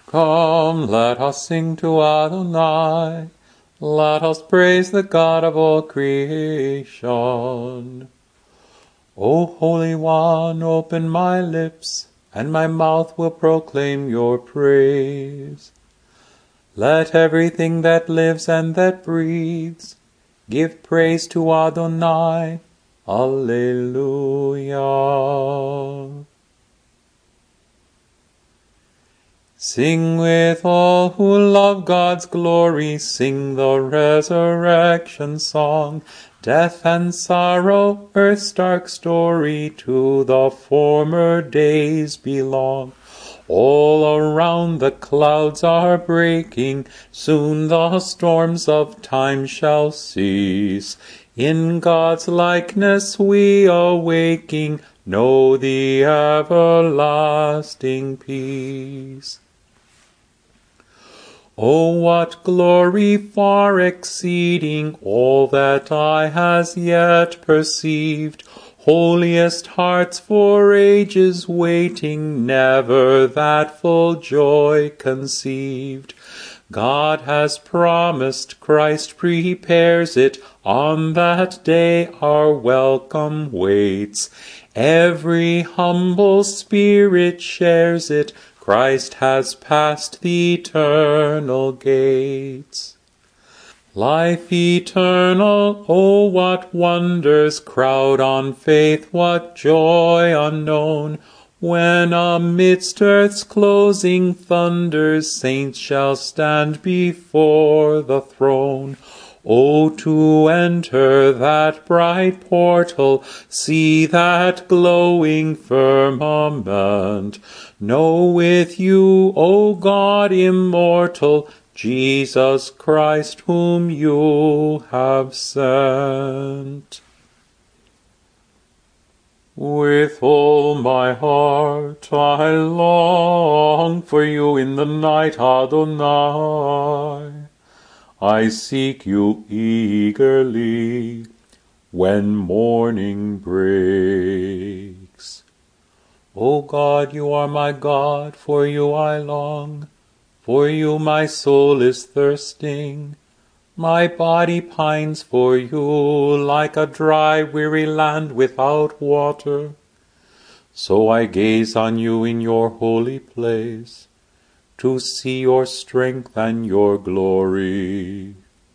Come, let us sing to Adonai. Let us praise the God of all creation. O Holy One, open my lips, and my mouth will proclaim your praise. Let everything that lives and that breathes give praise to Adonai. Alleluia. Sing with all who love God's glory, sing the resurrection song. Death and sorrow, earth's dark story, to the former days belong. All around the clouds are breaking, soon the storms of time shall cease. In God's likeness we awaking, know the everlasting peace. Oh, what glory far exceeding all that eye has yet perceived! Holiest hearts for ages waiting, never that full joy conceived. God has promised, Christ prepares it, on that day our welcome waits. Every humble spirit shares it, Christ has passed the eternal gates. Life eternal, oh what wonders crowd on faith, what joy unknown, when amidst earth's closing thunders saints shall stand before the throne. Oh, to enter that bright portal, see that glowing firmament, know with you, O God immortal, Jesus Christ whom you have sent. With all my heart I long for you in the night, Adonai. I seek you eagerly when morning breaks. O God, you are my God, for you I long. For you my soul is thirsting. My body pines for you like a dry, weary land without water. So I gaze on you in your holy place, to see your strength and your glory.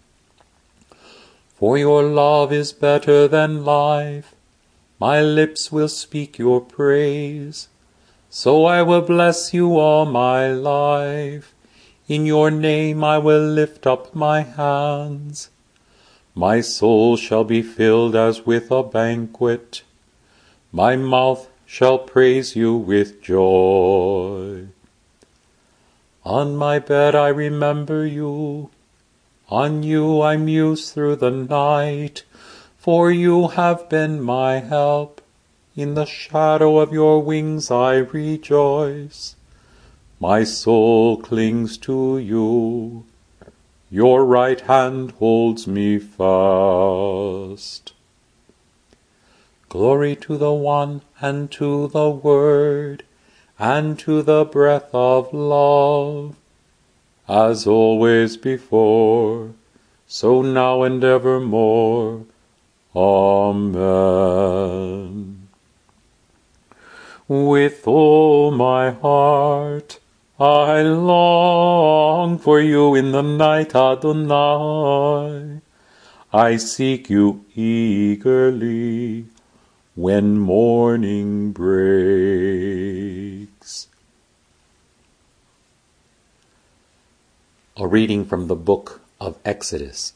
For your love is better than life, my lips will speak your praise. So I will bless you all my life, in your name I will lift up my hands. My soul shall be filled as with a banquet, my mouth shall praise you with joy. On my bed I remember you, on you I muse through the night, for you have been my help. In the shadow of your wings I rejoice. My soul clings to you, your right hand holds me fast. Glory to the One, and to the Word, and to the breath of love, as always before, so now and evermore. Amen. With all my heart I long for you in the night, Adonai. I seek you eagerly when morning breaks. A reading from the book of Exodus.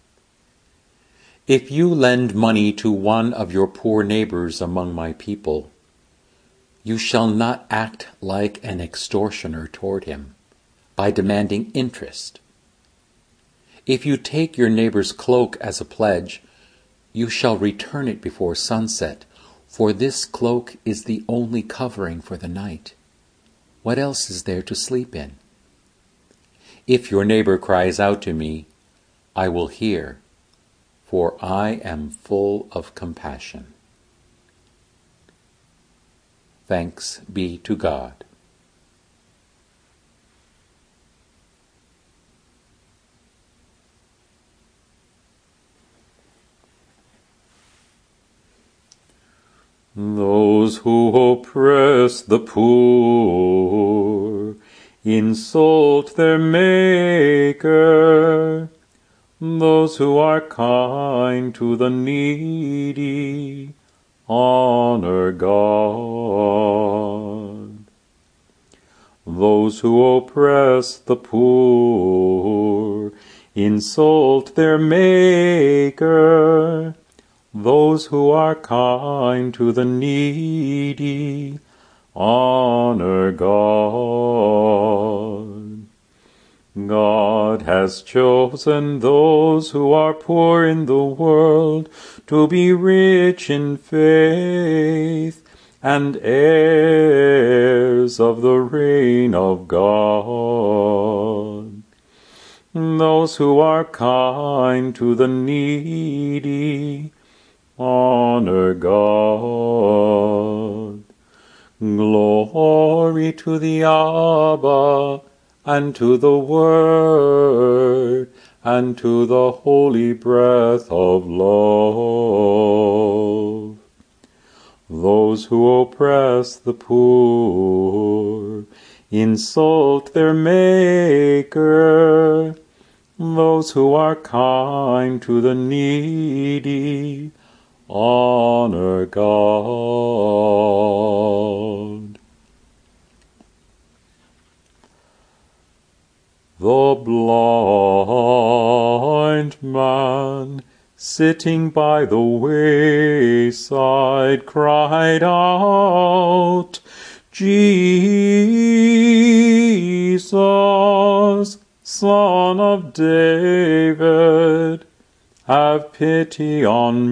If you lend money to one of your poor neighbors among my people, you shall not act like an extortioner toward him by demanding interest. If you take your neighbor's cloak as a pledge, you shall return it before sunset, for this cloak is the only covering for the night. What else is there to sleep in? If your neighbor cries out to me, I will hear, for I am full of compassion. Thanks be to God. Those who oppress the poor insult their Maker. Those who are kind to the needy honor God. Those who oppress the poor insult their Maker. Those who are kind to the needy honor God. God has chosen those who are poor in the world to be rich in faith and heirs of the reign of God. Those who are kind to the needy honor God. Glory to the Abba, and to the Word, and to the holy breath of love. Those who oppress the poor insult their Maker. Those who are kind to the needy honor God. The blind man sitting by the wayside cried out, Jesus, Son of David, have pity on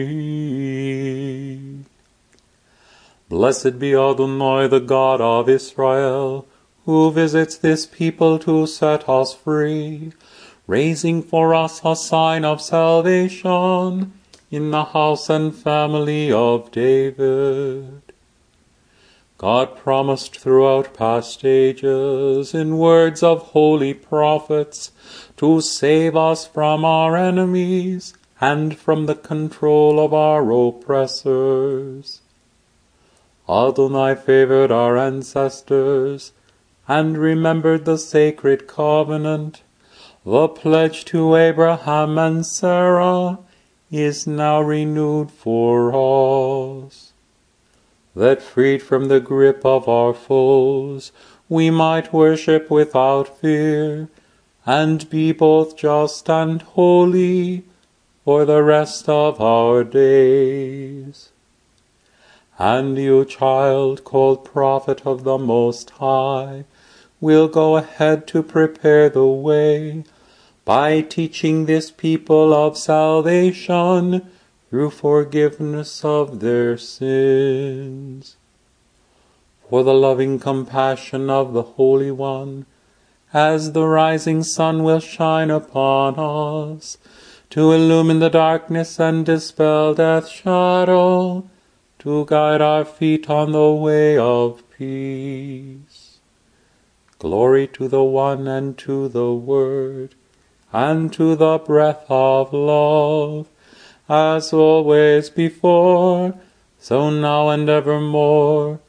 me. Blessed be Adonai, the God of Israel, who visits this people to set us free, raising for us a sign of salvation in the house and family of David. God promised throughout past ages, in words of holy prophets, to save us from our enemies and from the control of our oppressors. Adonai favored our ancestors and remembered the sacred covenant. The pledge to Abraham and Sarah is now renewed for us, that freed from the grip of our foes, we might worship without fear, and be both just and holy for the rest of our days. And you, child, called prophet of the Most High, will go ahead to prepare the way by teaching this people of salvation through forgiveness of their sins. For the loving compassion of the Holy One, as the rising sun will shine upon us, to illumine the darkness and dispel death's shadow, to guide our feet on the way of peace. Glory to the One, and to the Word, and to the breath of love, as always before, so now and evermore.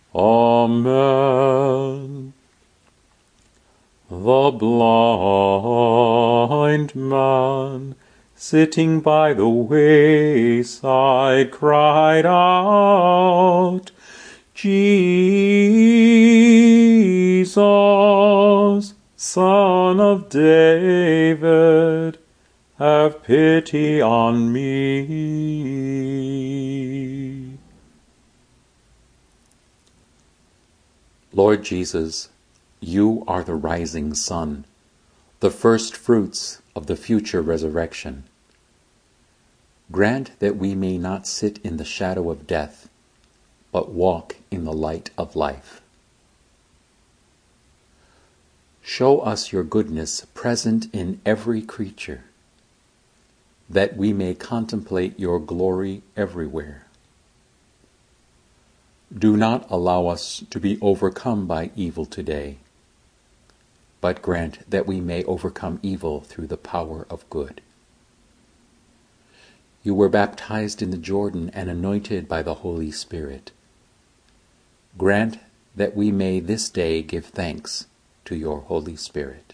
Amen. The blind man, sitting by the wayside, cried out, Jesus, Son of David, have pity on me. Lord Jesus, you are the rising sun, the first fruits of the future resurrection. Grant that we may not sit in the shadow of death, but walk in the light of life. Show us your goodness present in every creature, that we may contemplate your glory everywhere. Do not allow us to be overcome by evil today, but grant that we may overcome evil through the power of good. You were baptized in the Jordan and anointed by the Holy Spirit. Grant that we may this day give thanks to your Holy Spirit.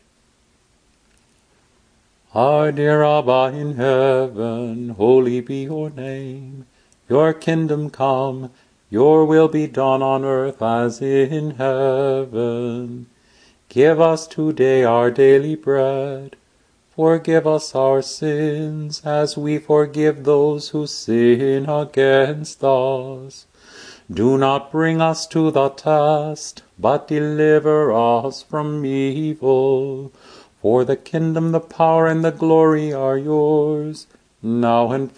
Our dear Abba in heaven, holy be your name. Your kingdom come, your will be done on earth as in heaven. Give us today our daily bread. Forgive us our sins as we forgive those who sin against us. Do not bring us to the test, but deliver us from evil. For the kingdom, the power, and the glory are yours, now and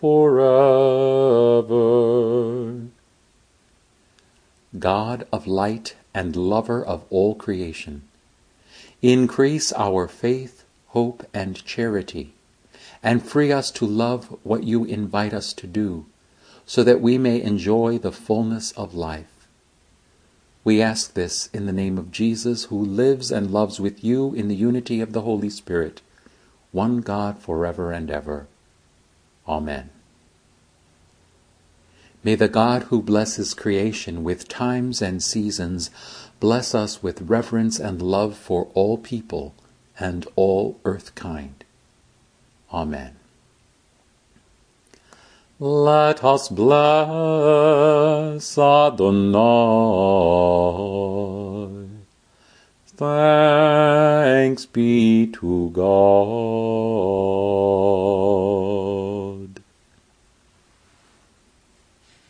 forever. God of light and lover of all creation, increase our faith, hope, and charity, and free us to love what you invite us to do, so that we may enjoy the fullness of life. We ask this in the name of Jesus, who lives and loves with you in the unity of the Holy Spirit, one God forever and ever. Amen. May the God who blesses creation with times and seasons bless us with reverence and love for all people and all earthkind. Amen. Let us bless Adonai. Thanks be to God.